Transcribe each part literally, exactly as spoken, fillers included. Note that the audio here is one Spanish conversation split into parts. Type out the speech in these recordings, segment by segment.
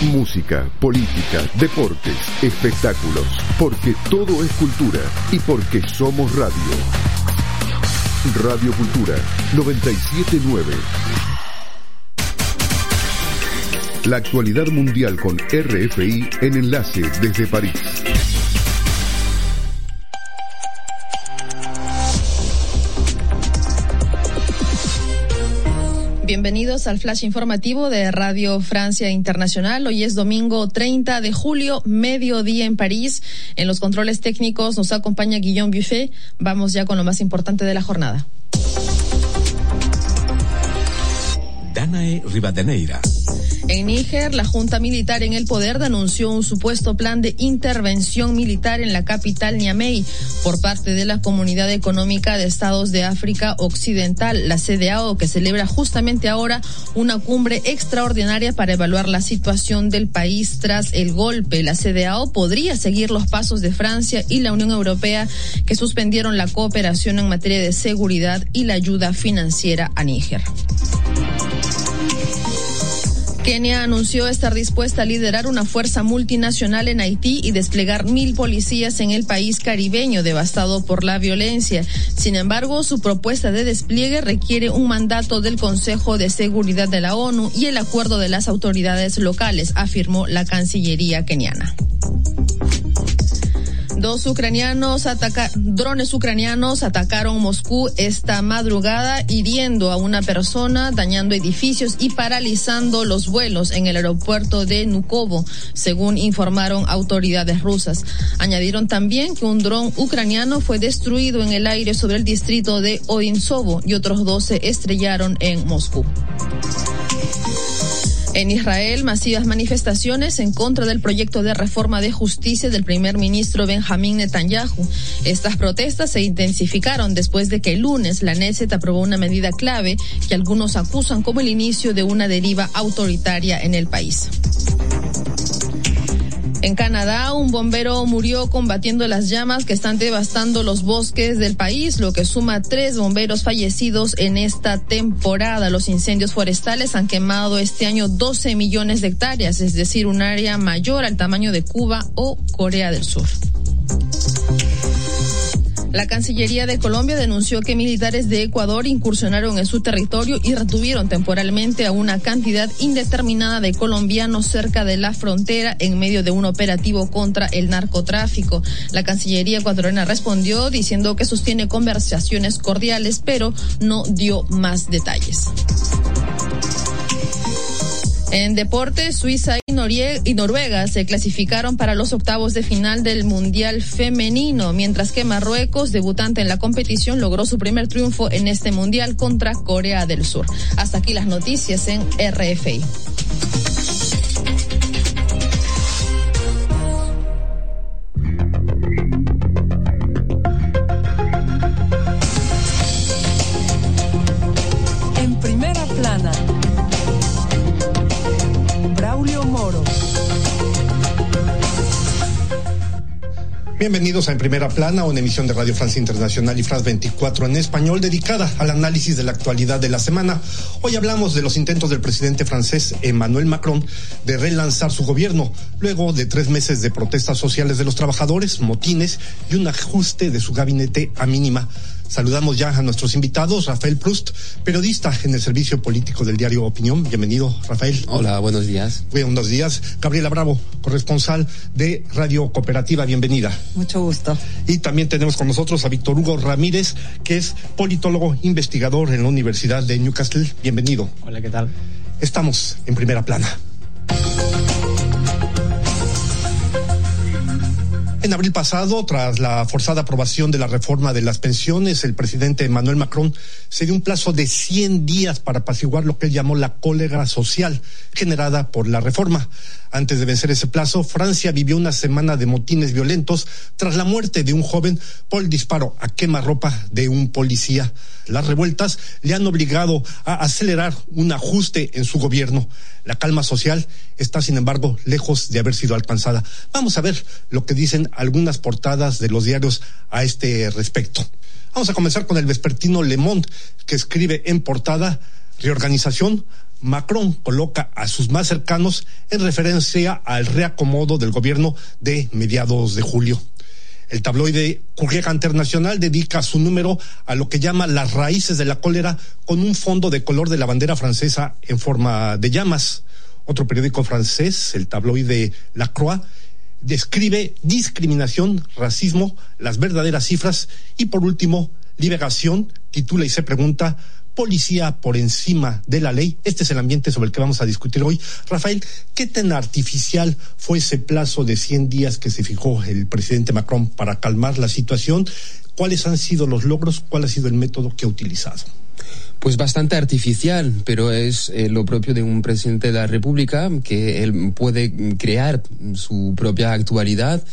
Música, política, deportes, espectáculos, porque todo es cultura y porque somos radio. Radio Cultura noventa y siete punto nueve. La actualidad mundial con R F I en enlace desde París. Bienvenidos al flash informativo de Radio Francia Internacional. Hoy es domingo treinta de julio, mediodía en París. En los controles técnicos nos acompaña Guillaume Buffet. Vamos ya con lo más importante de la jornada. Danae Rivadeneira. En Níger, la junta militar en el poder denunció un supuesto plan de intervención militar en la capital Niamey por parte de la Comunidad Económica de Estados de África Occidental, la C E D A O, que celebra justamente ahora una cumbre extraordinaria para evaluar la situación del país tras el golpe. La C E D A O podría seguir los pasos de Francia y la Unión Europea, que suspendieron la cooperación en materia de seguridad y la ayuda financiera a Níger. Kenia anunció estar dispuesta a liderar una fuerza multinacional en Haití y desplegar mil policías en el país caribeño devastado por la violencia. Sin embargo, su propuesta de despliegue requiere un mandato del Consejo de Seguridad de la ONU y el acuerdo de las autoridades locales, afirmó la Cancillería keniana. Dos ucranianos ataca, drones ucranianos atacaron Moscú esta madrugada, hiriendo a una persona, dañando edificios y paralizando los vuelos en el aeropuerto de Nukovo, según informaron autoridades rusas. Añadieron también que un dron ucraniano fue destruido en el aire sobre el distrito de Odinsovo y otros dos se estrellaron en Moscú. En Israel, masivas manifestaciones en contra del proyecto de reforma de justicia del primer ministro Benjamín Netanyahu. Estas protestas se intensificaron después de que el lunes la Knesset aprobó una medida clave que algunos acusan como el inicio de una deriva autoritaria en el país. En Canadá, un bombero murió combatiendo las llamas que están devastando los bosques del país, lo que suma tres bomberos fallecidos en esta temporada. Los incendios forestales han quemado este año doce millones de hectáreas, es decir, un área mayor al tamaño de Cuba o Corea del Sur. La Cancillería de Colombia denunció que militares de Ecuador incursionaron en su territorio y retuvieron temporalmente a una cantidad indeterminada de colombianos cerca de la frontera en medio de un operativo contra el narcotráfico. La Cancillería ecuatoriana respondió diciendo que sostiene conversaciones cordiales, pero no dio más detalles. En deportes, Suiza y, Norie- y Noruega se clasificaron para los octavos de final del Mundial Femenino, mientras que Marruecos, debutante en la competición, logró su primer triunfo en este Mundial contra Corea del Sur. Hasta aquí las noticias en R F I. En primera plana, Moro. Bienvenidos a En Primera Plana, una emisión de Radio Francia Internacional y France veinticuatro en español dedicada al análisis de la actualidad de la semana. Hoy hablamos de los intentos del presidente francés Emmanuel Macron de relanzar su gobierno luego de tres meses de protestas sociales de los trabajadores, motines y un ajuste de su gabinete a mínima. Saludamos ya a nuestros invitados. Rafael Proust, periodista en el servicio político del diario Opinión. Bienvenido, Rafael. Hola, buenos días. Buenos días. Gabriela Bravo, corresponsal de Radio Cooperativa. Bienvenida. Mucho gusto. Y también tenemos con nosotros a Víctor Hugo Ramírez, que es politólogo investigador en la Universidad de Newcastle. Bienvenido. Hola, ¿qué tal? Estamos en Primera Plana. En abril pasado, tras la forzada aprobación de la reforma de las pensiones, el presidente Emmanuel Macron se dio un plazo de cien días para apaciguar lo que él llamó la cólera social generada por la reforma. Antes de vencer ese plazo, Francia vivió una semana de motines violentos tras la muerte de un joven por el disparo a quemarropa de un policía. Las revueltas le han obligado a acelerar un ajuste en su gobierno. La calma social está, sin embargo, lejos de haber sido alcanzada. Vamos a ver lo que dicen algunas portadas de los diarios a este respecto. Vamos a comenzar con el vespertino Le Monde, que escribe en portada: reorganización, Macron coloca a sus más cercanos en referencia al reacomodo del gobierno de mediados de julio. El tabloide Courrier International dedica su número a lo que llama las raíces de la cólera, con un fondo de color de la bandera francesa en forma de llamas. Otro periódico francés, el tabloide La Croix, describe discriminación, racismo, las verdaderas cifras. Y por último, Liberación titula y se pregunta: policía por encima de la ley. Este es el ambiente sobre el que vamos a discutir hoy. Rafael, ¿qué tan artificial fue ese plazo de cien días que se fijó el presidente Macron para calmar la situación? ¿Cuáles han sido los logros? ¿Cuál ha sido el método que ha utilizado? Pues bastante artificial, pero es eh, lo propio de un presidente de la República, que él puede crear su propia actualidad.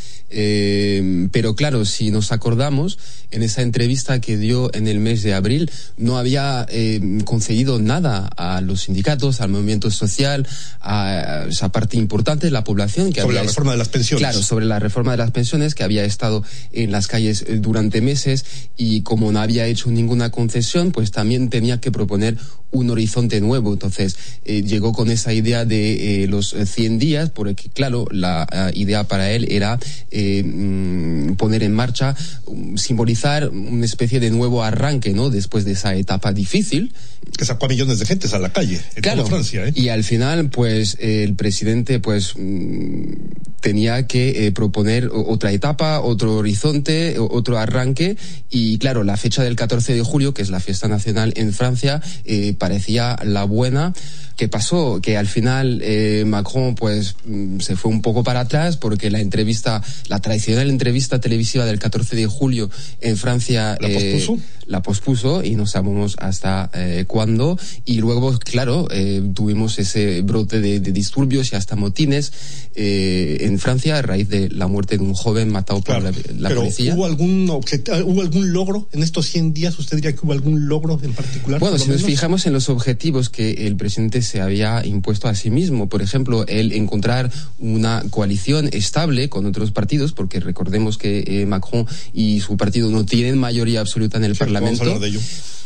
Eh, pero claro, si nos acordamos, en esa entrevista que dio en el mes de abril, no había eh, concedido nada a los sindicatos, al movimiento social, a esa parte importante de la población que sobre había la reforma de las pensiones. Claro, sobre la reforma de las pensiones, que había estado en las calles durante meses, y como no había hecho ninguna concesión, pues también tenía que proponer un horizonte nuevo. Entonces eh, llegó con esa idea de eh, los cien días, porque claro, la uh, idea para él era eh, mm, poner en marcha, um, simbolizar una especie de nuevo arranque, ¿no? Después de esa etapa difícil. Que sacó a millones de gentes a la calle en claro, toda Francia, ¿eh? Y al final, pues, eh, el presidente, pues, mm, tenía que eh, proponer otra etapa, otro horizonte, otro arranque. Y claro, la fecha del catorce de julio, que es la fiesta nacional en Francia, eh, parecía la buena. ¿Qué pasó? Que al final eh, Macron pues se fue un poco para atrás, porque la entrevista, la tradicional entrevista televisiva del catorce de julio en Francia la pospuso, eh, la pospuso y no sabemos hasta eh, cuándo. Y luego, claro, eh, tuvimos ese brote de, de disturbios y hasta motines eh, en Francia a raíz de la muerte de un joven matado claro, por la, la pero policía. ¿hubo algún, objet- ¿Hubo algún logro en estos cien días? ¿Usted diría que hubo algún logro en particular? Bueno, si nos menos? fijamos en los objetivos que el presidente se había impuesto a sí mismo, por ejemplo, el encontrar una coalición estable con otros partidos, porque recordemos que eh, Macron y su partido no tienen mayoría absoluta en el sí, Parlamento. Vamos a hablar de ello.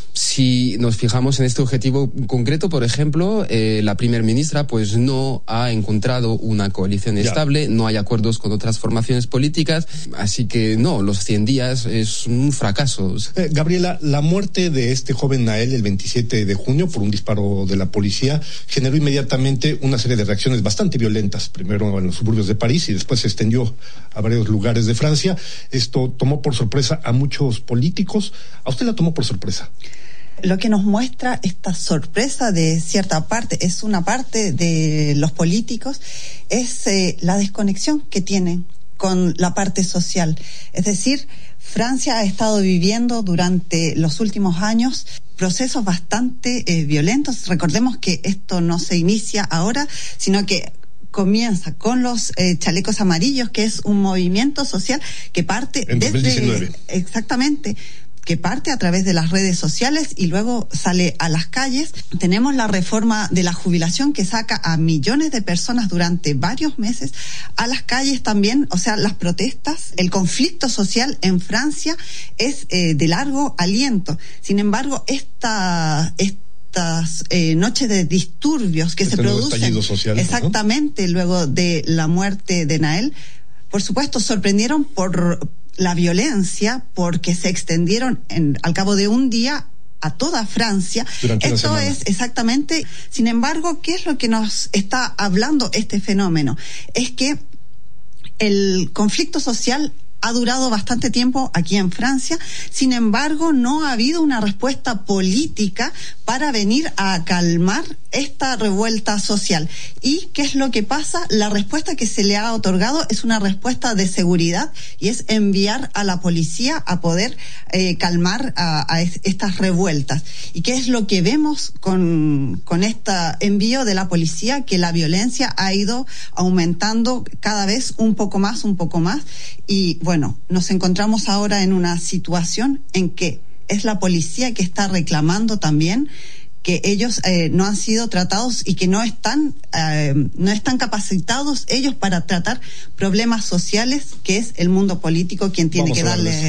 Si nos fijamos en este objetivo concreto, por ejemplo, eh, la primer ministra pues no ha encontrado una coalición estable, ya. No hay acuerdos con otras formaciones políticas, así que no, los cien días es un fracaso. Eh, Gabriela, la muerte de este joven Nael el veintisiete de junio por un disparo de la policía generó inmediatamente una serie de reacciones bastante violentas, primero en los suburbios de París y después se extendió a varios lugares de Francia. Esto tomó por sorpresa a muchos políticos. ¿A usted la tomó por sorpresa? Lo que nos muestra esta sorpresa de cierta parte, es una parte de los políticos, es eh, la desconexión que tienen con la parte social. Es decir, Francia ha estado viviendo durante los últimos años procesos bastante eh, violentos. Recordemos que esto no se inicia ahora, sino que comienza con los eh, chalecos amarillos, que es un movimiento social que parte en desde... dos mil diecinueve. Exactamente. que parte a través de las redes sociales y luego sale a las calles. Tenemos la reforma de la jubilación que saca a millones de personas durante varios meses a las calles también. O sea, las protestas, el conflicto social en Francia es eh, de largo aliento. Sin embargo, esta... esta estas eh, noches de disturbios que este se producen social, exactamente, ¿no?, luego de la muerte de Nael, por supuesto sorprendieron por la violencia, porque se extendieron en, al cabo de un día a toda Francia. Durante Esto una semana. Es exactamente. Sin embargo, ¿qué es lo que nos está hablando este fenómeno? Es que el conflicto social ha durado bastante tiempo aquí en Francia, sin embargo no ha habido una respuesta política para venir a calmar esta revuelta social. ¿Y qué es lo que pasa? La respuesta que se le ha otorgado es una respuesta de seguridad y es enviar a la policía a poder eh, calmar a, a es, estas revueltas. ¿Y qué es lo que vemos con, con este envío de la policía? Que la violencia ha ido aumentando cada vez un poco más, un poco más, y bueno, Bueno, nos encontramos ahora en una situación en que es la policía que está reclamando también que ellos eh, no han sido tratados y que no están eh, no están capacitados ellos para tratar problemas sociales, que es el mundo polítiimo quien tiene Vamos que darle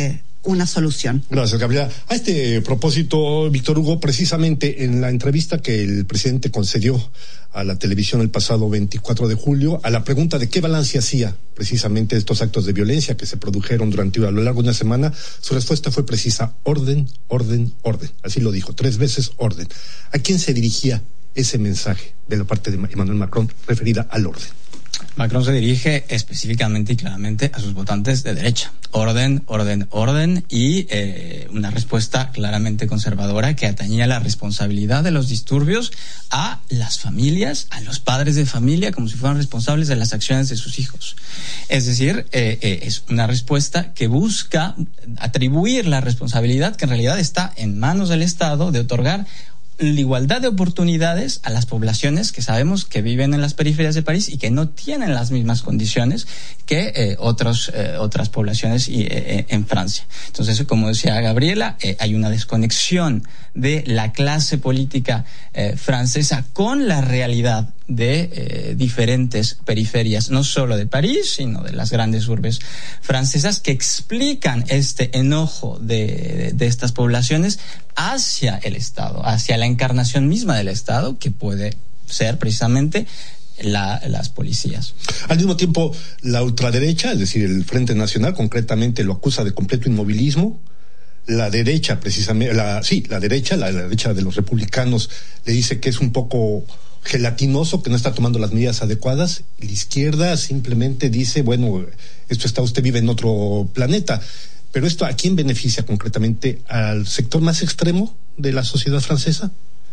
una solución. Gracias, Gabriela. A este propósito, Víctor Hugo, precisamente en la entrevista que el presidente concedió a la televisión el pasado veinticuatro de julio, a la pregunta de qué balance hacía precisamente estos actos de violencia que se produjeron durante a lo largo de una semana, su respuesta fue precisa: orden, orden, orden. Así lo dijo, tres veces orden. ¿A quién se dirigía ese mensaje de la parte de Emmanuel Macron referida al orden? Macron se dirige específicamente y claramente a sus votantes de derecha. Orden, orden, orden y eh, una respuesta claramente conservadora que atañía la responsabilidad de los disturbios a las familias, a los padres de familia, como si fueran responsables de las acciones de sus hijos. Es decir, eh, eh, es una respuesta que busca atribuir la responsabilidad que en realidad está en manos del Estado de otorgar la igualdad de oportunidades a las poblaciones que sabemos que viven en las periferias de París y que no tienen las mismas condiciones que eh, otros, eh, otras poblaciones y, eh, en Francia. Entonces, como decía Gabriela, eh, hay una desconexión de la clase política eh, francesa con la realidad de eh, diferentes periferias, no solo de París, sino de las grandes urbes francesas, que explican este enojo de, de, de estas poblaciones hacia el Estado, hacia la encarnación misma del Estado, que puede ser precisamente la, las policías. Al mismo tiempo, la ultraderecha, es decir, el Frente Nacional, concretamente lo acusa de completo inmovilismo. La derecha, precisamente, la, sí, la derecha, la, la derecha de los republicanos, le dice que es un poco gelatinoso, que no está tomando las medidas adecuadas. La izquierda simplemente dice, bueno, esto está, usted vive en otro planeta. Pero esto, ¿a quién beneficia concretamente? ¿Al sector más extremo de la sociedad francesa?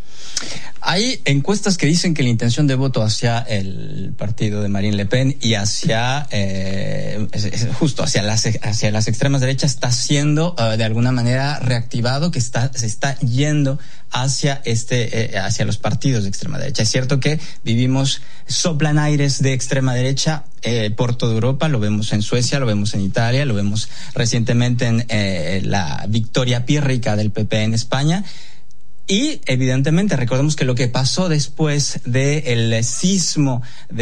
Hay encuestas que dicen que la intención de voto hacia el partido de Marine Le Pen y hacia eh, justo hacia las hacia las extremas derechas está siendo uh, de alguna manera reactivado, que está se está yendo hacia este eh, hacia los partidos de extrema derecha. Es cierto que vivimos soplan aires de extrema derecha eh, por toda Europa, lo vemos en Suecia, lo vemos en Italia, lo vemos recientemente en eh, la victoria pírrica del P P en España. Y evidentemente recordemos que lo que pasó después del sismo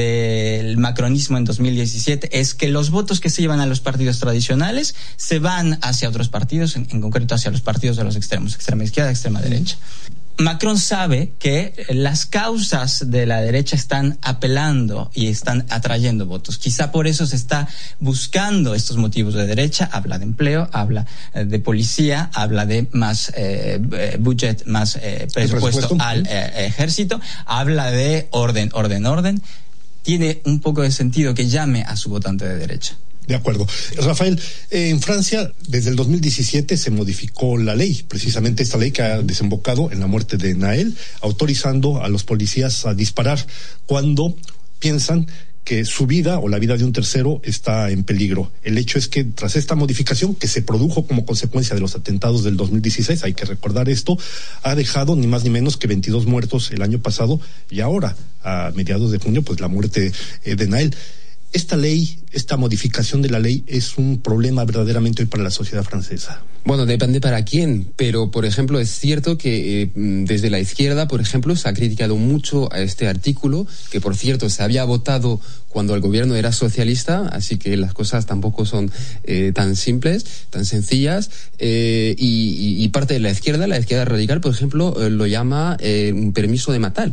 del macronismo en dos mil diecisiete es que los votos que se llevan a los partidos tradicionales se van hacia otros partidos, en, en concreto hacia los partidos de los extremos, extrema izquierda, extrema derecha. Macron sabe que las causas de la derecha están apelando y están atrayendo votos. Quizá por eso se está buscando estos motivos de derecha. Habla de empleo, habla de policía, habla de más eh, budget, más eh, presupuesto, presupuesto al eh, ejército, habla de orden, orden, orden. Tiene un poco de sentido que llame a su votante de derecha. De acuerdo. Rafael, eh, en Francia, desde el dos mil diecisiete se modificó la ley, precisamente esta ley que ha desembocado en la muerte de Naël, autorizando a los policías a disparar cuando piensan que su vida o la vida de un tercero está en peligro. El hecho es que tras esta modificación que se produjo como consecuencia de los atentados del dos mil dieciséis, hay que recordar esto, ha dejado ni más ni menos que veintidós muertos el año pasado y ahora, a mediados de junio, pues la muerte eh, de Naël. ¿Esta ley, esta modificación de la ley es un problema verdaderamente hoy para la sociedad francesa? Bueno, depende para quién, pero por ejemplo es cierto que eh, desde la izquierda, por ejemplo, se ha criticado mucho a este artículo, que por cierto se había votado cuando el gobierno era socialista, así que las cosas tampoco son eh, tan simples, tan sencillas, eh, y, y parte de la izquierda, la izquierda radical, por ejemplo, eh, lo llama eh, un permiso de matar.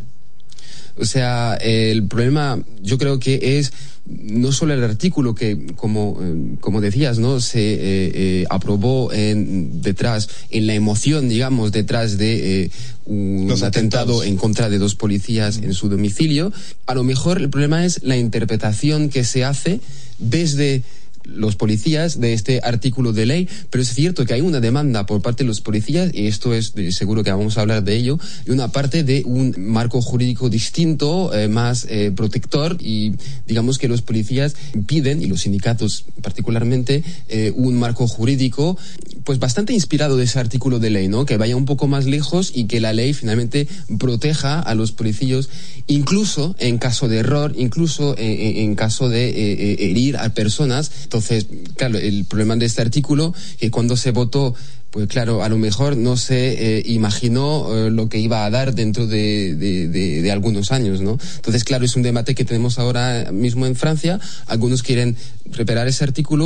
O sea, el problema yo creo que es no solo el artículo que, como como decías, no se eh, eh, aprobó en, detrás, en la emoción, digamos, detrás de eh, un Los atentado en contra de dos policías mm. en su domicilio. A lo mejor el problema es la interpretación que se hace desde los policías de este artículo de ley, pero es cierto que hay una demanda por parte de los policías, y esto es seguro que vamos a hablar de ello, y una parte de un marco jurídico distinto, eh, más eh, protector, y digamos que los policías piden, y los sindicatos particularmente, eh, un marco jurídico pues bastante inspirado de ese artículo de ley, ¿no? Que vaya un poco más lejos y que la ley finalmente proteja a los policías, incluso en caso de error, incluso en, en caso de eh, eh, herir a personas. Entonces, claro, el problema de este artículo, que cuando se votó, pues claro, a lo mejor no se eh, imaginó eh, lo que iba a dar dentro de, de, de, de algunos años, ¿no? Entonces, claro, es un debate que tenemos ahora mismo en Francia. Algunos quieren reparar ese artículo,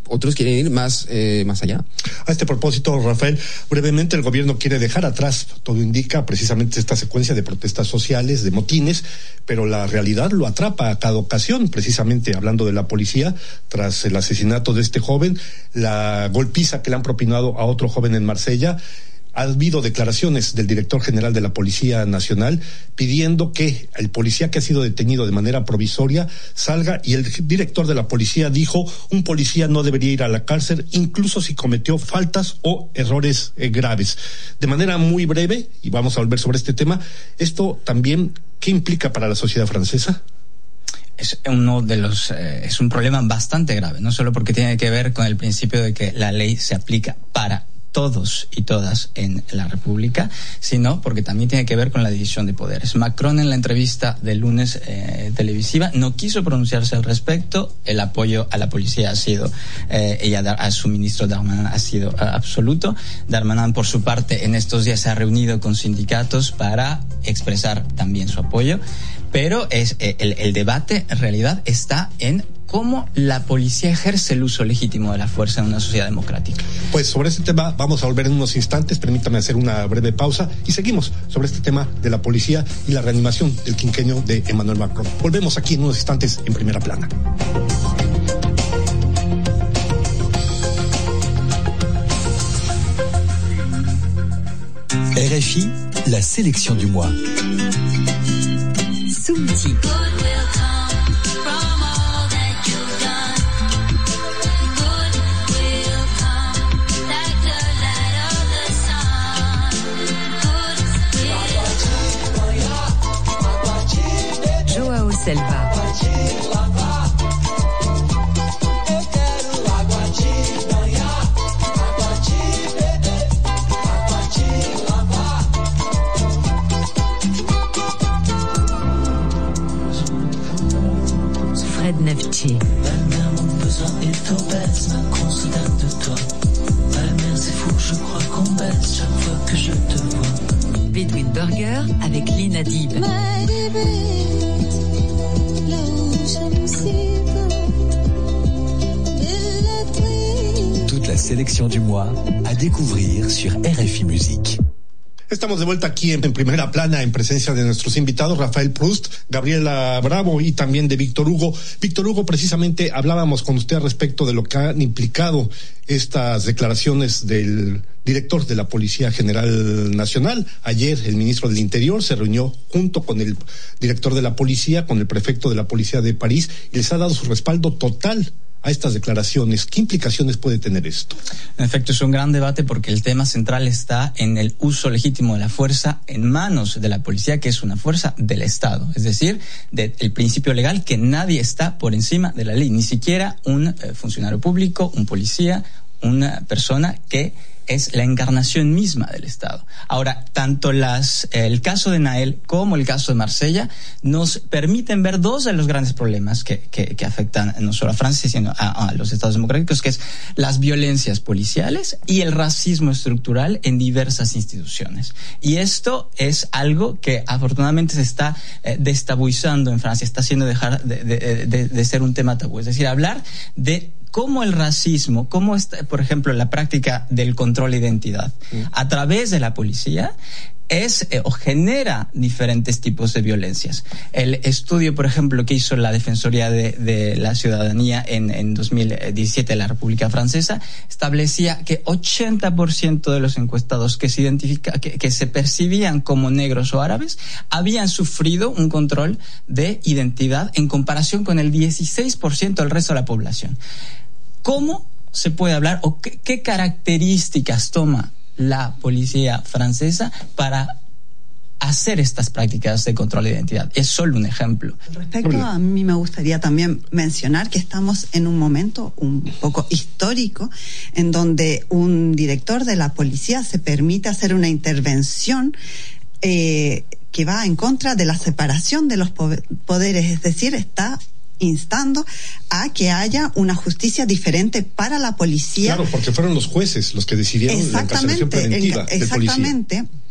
otros quieren ir más, eh, más allá. A este propósito, Rafael, brevemente el gobierno quiere dejar atrás, todo indica, precisamente esta secuencia de protestas sociales, de motines, pero la realidad lo atrapa a cada ocasión, precisamente hablando de la policía, tras el asesinato de este joven, la golpiza que le han propinado a otro joven en Marsella. Ha habido declaraciones del director general de la Policía Nacional pidiendo que el policía que ha sido detenido de manera provisoria salga, y el director de la policía dijo: un policía no debería ir a la cárcel incluso si cometió faltas o errores eh, graves. De manera muy breve, y vamos a volver sobre este tema, esto también, ¿qué implica para la sociedad francesa? Es uno de los eh, es un problema bastante grave, no solo porque tiene que ver con el principio de que la ley se aplica para todos y todas en la República, sino porque también tiene que ver con la división de poderes. Macron, en la entrevista del lunes eh, televisiva, no quiso pronunciarse al respecto. El apoyo a la policía ha sido, eh, y a, a su ministro Darmanin ha sido uh, absoluto. Darmanin, por su parte, en estos días se ha reunido con sindicatos para expresar también su apoyo, pero es eh, el, el debate en realidad está en cómo la policía ejerce el uso legítimo de la fuerza en una sociedad democrática. Pues sobre este tema vamos a volver en unos instantes. Permítame hacer una breve pausa y seguimos sobre este tema de la policía y la reanimación del quinquenio de Emmanuel Macron. Volvemos aquí en unos instantes en Primera Plana. R F I, la sélection du mois. Soumti. Joao Selva. Fred Nefti. Bedouin Burger avec Lina Dib. Toute la sélection du mois à découvrir sur R F I Musique. Estamos de vuelta aquí en, en Primera Plana en presencia de nuestros invitados, Rafael Proust, Gabriela Bravo y también de Víctor Hugo. Víctor Hugo, precisamente hablábamos con usted respecto de lo que han implicado estas declaraciones del director de la Policía General Nacional. Ayer el ministro del Interior se reunió junto con el director de la policía, con el prefecto de la Policía de París, y les ha dado su respaldo total a estas declaraciones. ¿Qué implicaciones puede tener esto? En efecto, es un gran debate porque el tema central está en el uso legítimo de la fuerza en manos de la policía, que es una fuerza del Estado, es decir, del principio legal que nadie está por encima de la ley, ni siquiera un eh, funcionario público, un policía, una persona que es la encarnación misma del Estado. Ahora, tanto las, el caso de Nael como el caso de Marsella nos permiten ver dos de los grandes problemas que, que, que afectan no solo a Francia, sino a, a los Estados democráticos, que es las violencias policiales y el racismo estructural en diversas instituciones. Y esto es algo que afortunadamente se está eh, destabuizando en Francia, está haciendo dejar de, de, de, de ser un tema tabú. Es decir, hablar de cómo el racismo, cómo está, por ejemplo, la práctica del control de identidad a través de la policía es eh, o genera diferentes tipos de violencias. El estudio, por ejemplo, que hizo la Defensoría de, de la Ciudadanía en, en dos mil diecisiete de la República Francesa establecía que ochenta por ciento de los encuestados que se identifica, que, que se percibían como negros o árabes habían sufrido un control de identidad en comparación con el dieciséis por ciento del resto de la población. ¿Cómo se puede hablar o qué, qué características toma la policía francesa para hacer estas prácticas de control de identidad? Es solo un ejemplo. Al respecto, a mí me gustaría también mencionar que estamos en un momento un poco histórico en donde un director de la policía se permite hacer una intervención eh, que va en contra de la separación de los poderes, es decir, está instando a que haya una justicia diferente para la policía. Claro, porque fueron los jueces los que decidieron la encarcelación preventiva del policía. Exactamente.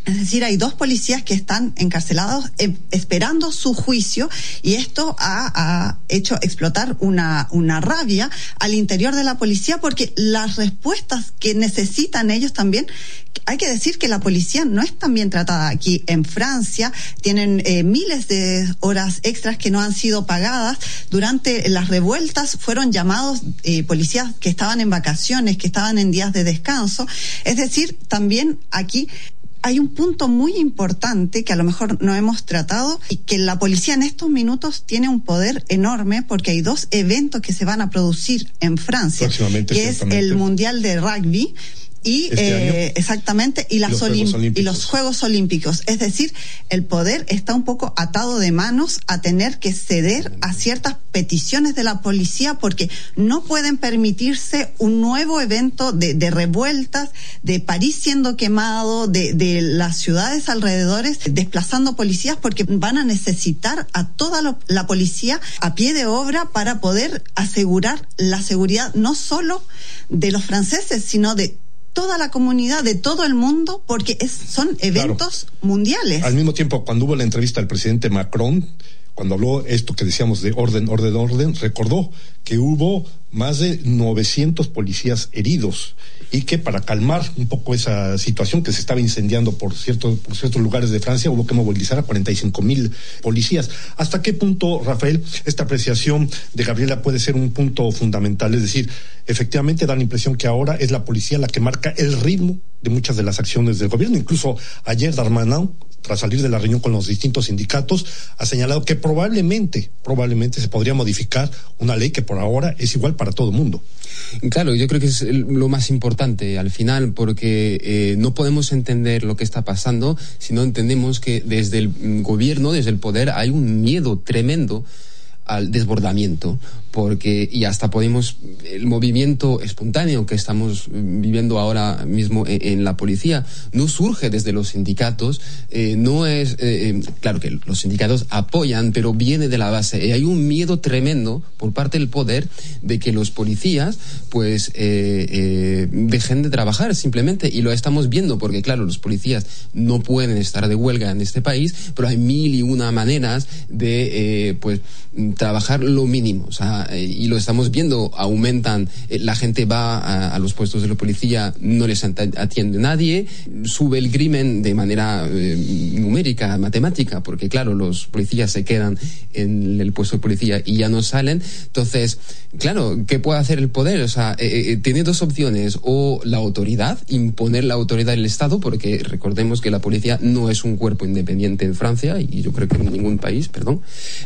Es decir, hay dos policías que están encarcelados eh, esperando su juicio, y esto ha, ha hecho explotar una, una rabia al interior de la policía, porque las respuestas que necesitan ellos también, hay que decir que la policía no es tan bien tratada aquí en Francia, tienen eh, miles de horas extras que no han sido pagadas. Durante las revueltas fueron llamados eh, policías que estaban en vacaciones, que estaban en días de descanso. Es decir, también aquí hay un punto muy importante que a lo mejor no hemos tratado, y que la policía en estos minutos tiene un poder enorme, porque hay dos eventos que se van a producir en Francia, que es el Mundial de Rugby y este eh, exactamente y las los olim- y los Juegos Olímpicos. Es decir, el poder está un poco atado de manos a tener que ceder a ciertas peticiones de la policía, porque no pueden permitirse un nuevo evento de, de revueltas, de París siendo quemado, de, de las ciudades alrededores desplazando policías, porque van a necesitar a toda lo, la policía a pie de obra para poder asegurar la seguridad no solo de los franceses, sino de toda la comunidad, de todo el mundo, porque es, son eventos claro. mundiales. Al mismo tiempo, cuando hubo la entrevista al presidente Macron, cuando habló esto que decíamos de orden, orden, orden, recordó que hubo más de novecientos policías heridos, y que para calmar un poco esa situación que se estaba incendiando por ciertos, por ciertos lugares de Francia, hubo que movilizar a cuarenta y cinco mil policías. ¿Hasta qué punto, Rafael, esta apreciación de Gabriela puede ser un punto fundamental? Es decir, efectivamente da la impresión que ahora es la policía la que marca el ritmo de muchas de las acciones del gobierno. Incluso ayer Darmanin, tras salir de la reunión con los distintos sindicatos, ha señalado que probablemente, probablemente se podría modificar una ley que por ahora es igual para todo el mundo. Claro, yo creo que es lo más importante al final, porque eh, no podemos entender lo que está pasando si no entendemos que desde el gobierno, desde el poder, hay un miedo tremendo al desbordamiento, porque y hasta podemos el movimiento espontáneo que estamos viviendo ahora mismo en, en la policía no surge desde los sindicatos, eh, no es eh, claro que los sindicatos apoyan, pero viene de la base, y hay un miedo tremendo por parte del poder de que los policías pues eh, eh, dejen de trabajar simplemente, y lo estamos viendo porque claro, los policías no pueden estar de huelga en este país, pero hay mil y una maneras de eh, pues trabajar lo mínimo, o sea, y lo estamos viendo, aumentan, la gente va a, a los puestos de la policía, no les atiende nadie, sube el crimen de manera eh, numérica, matemática, porque claro, los policías se quedan en el puesto de policía y ya no salen. Entonces, claro, ¿qué puede hacer el poder? O sea, eh, eh, tiene dos opciones: o la autoridad, imponer la autoridad del Estado, porque recordemos que la policía no es un cuerpo independiente en Francia, y yo creo que en ningún país, perdón,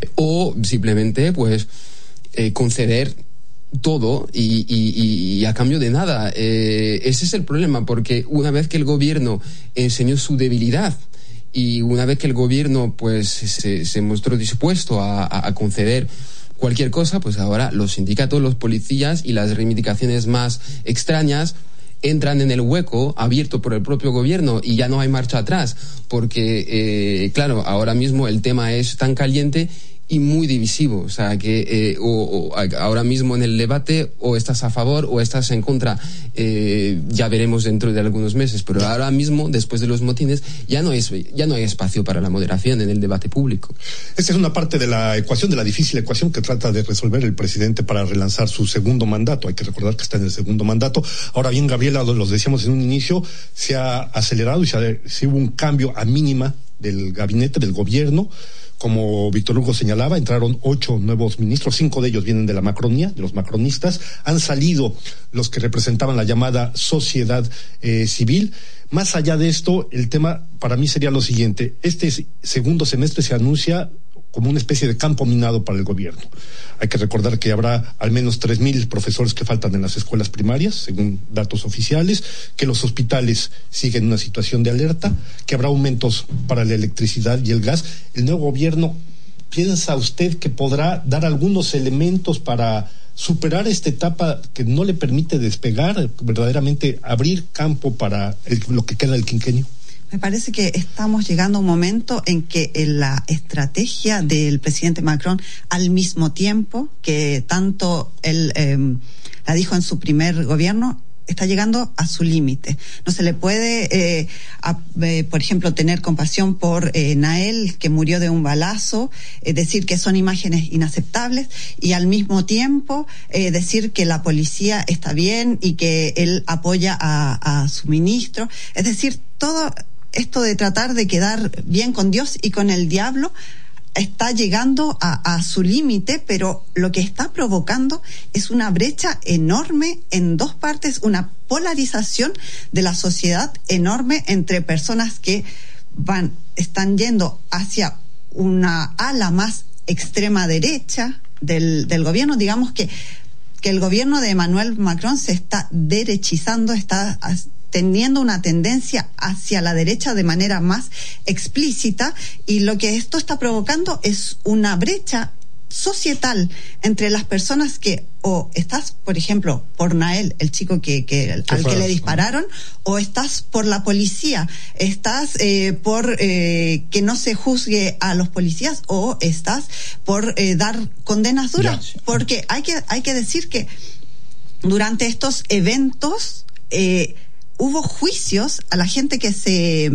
o simplemente pues eh, conceder todo y, y, y a cambio de nada. Eh, ese es el problema, porque una vez que el gobierno enseñó su debilidad y una vez que el gobierno pues se, se mostró dispuesto a, a, a conceder cualquier cosa, pues ahora los sindicatos, los policías y las reivindicaciones más extrañas entran en el hueco abierto por el propio gobierno, y ya no hay marcha atrás, porque eh, claro, ahora mismo el tema es tan caliente y muy divisivo, o sea que eh, o, o ahora mismo en el debate o estás a favor o estás en contra, eh, ya veremos dentro de algunos meses, pero ahora mismo, después de los motines, ya no es ya no hay espacio para la moderación en el debate público. Esta es una parte de la ecuación, de la difícil ecuación que trata de resolver el presidente para relanzar su segundo mandato. Hay que recordar que está en el segundo mandato. Ahora bien, Gabriela, los decíamos en un inicio, se ha acelerado y se, ha, se hubo un cambio a mínima del gabinete, del gobierno. Como Víctor Hugo señalaba, entraron ocho nuevos ministros, cinco de ellos vienen de la Macronía, de los macronistas. Han salido los que representaban la llamada sociedad eh, civil. Más allá de esto, el tema para mí sería lo siguiente: este segundo semestre se anuncia como una especie de campo minado para el gobierno. Hay que recordar que habrá al menos tres mil profesores que faltan en las escuelas primarias, según datos oficiales, que los hospitales siguen en una situación de alerta, que habrá aumentos para la electricidad y el gas. ¿El nuevo gobierno piensa usted que podrá dar algunos elementos para superar esta etapa que no le permite despegar, verdaderamente abrir campo para el, lo que queda del quinquenio? Me parece que estamos llegando a un momento en que la estrategia del presidente Macron, al mismo tiempo que tanto él eh, la dijo en su primer gobierno, está llegando a su límite. No se le puede, eh, a, eh, por ejemplo, tener compasión por eh, Nael, que murió de un balazo, eh, decir que son imágenes inaceptables y al mismo tiempo eh, decir que la policía está bien y que él apoya a, a su ministro. Es decir, todo esto de tratar de quedar bien con Dios y con el diablo está llegando a, a su límite, pero lo que está provocando es una brecha enorme en dos partes, una polarización de la sociedad enorme entre personas que van, están yendo hacia una ala más extrema derecha del, del gobierno. Digamos que, que el gobierno de Emmanuel Macron se está derechizando, está teniendo una tendencia hacia la derecha de manera más explícita, y lo que esto está provocando es una brecha societal entre las personas que o estás, por ejemplo, por Nael, el chico que, que al que le dispararon, o estás por la policía, estás eh, por eh, que no se juzgue a los policías, o estás por eh, dar condenas duras, porque hay que hay que decir que durante estos eventos eh, hubo juicios a la gente que se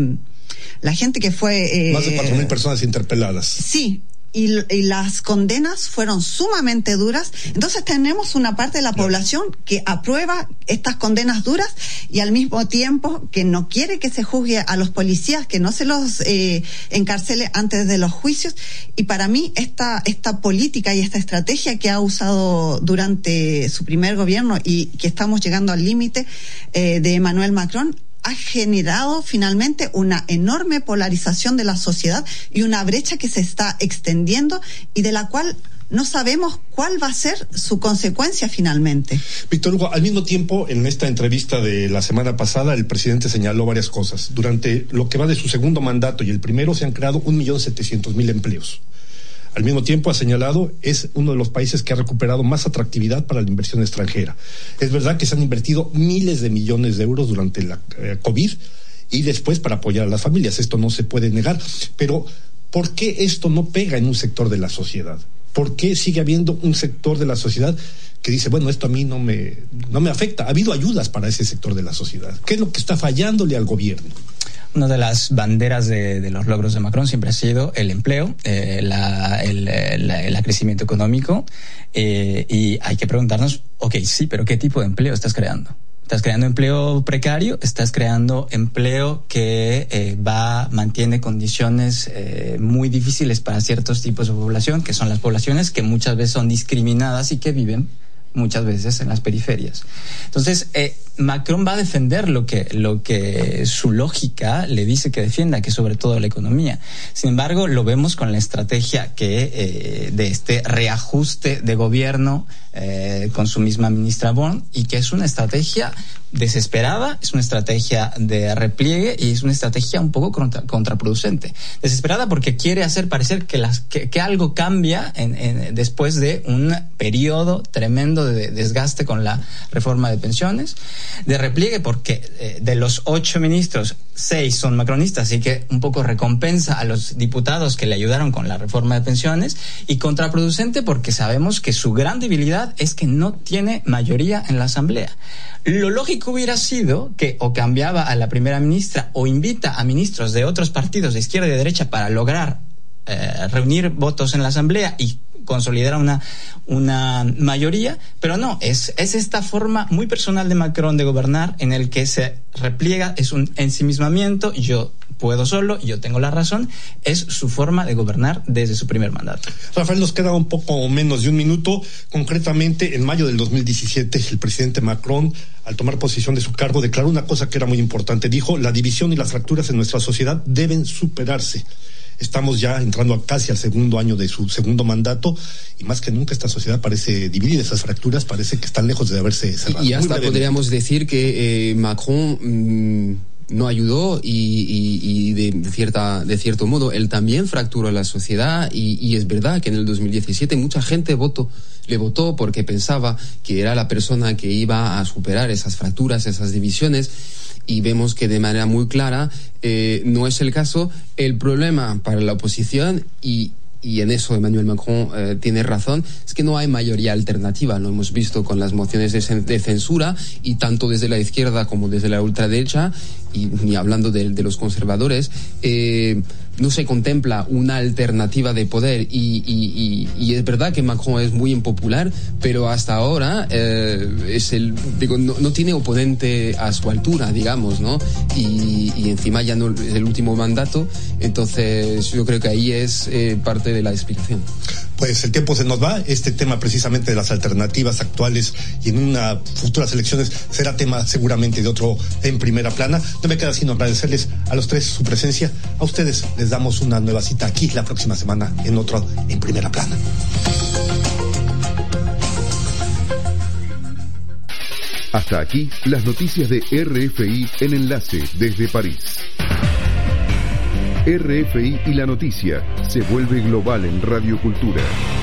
la gente que fue eh, más de cuatro mil personas interpeladas. Sí. Y, y las condenas fueron sumamente duras. Entonces tenemos una parte de la población que aprueba estas condenas duras y al mismo tiempo que no quiere que se juzgue a los policías, que no se los eh, encarcele antes de los juicios. Y para mí esta esta política y esta estrategia que ha usado durante su primer gobierno y que estamos llegando al límite eh, de Emmanuel Macron ha generado finalmente una enorme polarización de la sociedad y una brecha que se está extendiendo y de la cual no sabemos cuál va a ser su consecuencia finalmente. Víctor Hugo, al mismo tiempo, en esta entrevista de la semana pasada, el presidente señaló varias cosas. Durante lo que va de su segundo mandato y el primero se han creado un millón setecientos mil empleos. Al mismo tiempo, ha señalado, es uno de los países que ha recuperado más atractividad para la inversión extranjera. Es verdad que se han invertido miles de millones de euros durante la eh, COVID y después para apoyar a las familias. Esto no se puede negar. Pero, ¿por qué esto no pega en un sector de la sociedad? ¿Por qué sigue habiendo un sector de la sociedad que dice, bueno, esto a mí no me, no me afecta? Ha habido ayudas para ese sector de la sociedad. ¿Qué es lo que está fallándole al gobierno? Una de las banderas de, de los logros de Macron siempre ha sido el empleo, eh, la, el, el, el crecimiento económico, eh, y hay que preguntarnos, ok, sí, pero ¿qué tipo de empleo estás creando? ¿Estás creando empleo precario? ¿Estás creando empleo que eh, va, mantiene condiciones eh, muy difíciles para ciertos tipos de población, que son las poblaciones que muchas veces son discriminadas y que viven muchas veces en las periferias? Entonces, eh, Macron va a defender lo que, lo que su lógica le dice que defienda, que es sobre todo la economía. Sin embargo, lo vemos con la estrategia que eh, de este reajuste de gobierno eh, con su misma ministra Borne, y que es una estrategia desesperada, es una estrategia de repliegue y es una estrategia un poco contra, contraproducente. Desesperada porque quiere hacer parecer que, las, que, que algo cambia en, en, después de un periodo tremendo de desgaste con la reforma de pensiones. De repliegue porque eh, de los ocho ministros, seis son macronistas, así que un poco recompensa a los diputados que le ayudaron con la reforma de pensiones. Y contraproducente porque sabemos que su gran debilidad es que no tiene mayoría en la Asamblea. Lo lógico hubiera sido que o cambiaba a la primera ministra o invita a ministros de otros partidos de izquierda y de derecha para lograr eh, reunir votos en la Asamblea y consolidar una, una mayoría, pero no, es, es esta forma muy personal de Macron de gobernar en el que se repliega, es un ensimismamiento, yo puedo solo, yo tengo la razón, es su forma de gobernar desde su primer mandato. Rafael, nos queda un poco menos de un minuto. Concretamente, en mayo del dos mil diecisiete, el presidente Macron, al tomar posesión de su cargo, declaró una cosa que era muy importante. Dijo, la división y las fracturas en nuestra sociedad deben superarse. Estamos ya entrando a casi al segundo año de su segundo mandato y más que nunca esta sociedad parece dividida, esas fracturas parece que están lejos de haberse cerrado. Y hasta podríamos decir que eh, Macron mmm, no ayudó y, y, y de, de, cierta, de cierto modo él también fracturó la sociedad y, y es verdad que en el dos mil diecisiete mucha gente votó, le votó porque pensaba que era la persona que iba a superar esas fracturas, esas divisiones. Y vemos que de manera muy clara eh, no es el caso. El problema para la oposición, y y en eso Emmanuel Macron eh, tiene razón, es que no hay mayoría alternativa. Lo hemos visto con las mociones de, de censura, y tanto desde la izquierda como desde la ultraderecha, y ni hablando de, de los conservadores, eh, no se contempla una alternativa de poder, y, y, y, y es verdad que Macron es muy impopular, pero hasta ahora eh, es el, digo, no, no tiene oponente a su altura, digamos, ¿no? Y, y encima ya no es el último mandato, entonces yo creo que ahí es eh, parte de la explicación. Pues el tiempo se nos va. Este tema precisamente de las alternativas actuales y en unas futuras elecciones será tema seguramente de otro En Primera Plana. No me queda sino agradecerles a los tres su presencia. A ustedes les damos una nueva cita aquí la próxima semana en otro En Primera Plana. Hasta aquí las noticias de R F I en Enlace desde París. R F I y la noticia se vuelve global en Radio Cultura.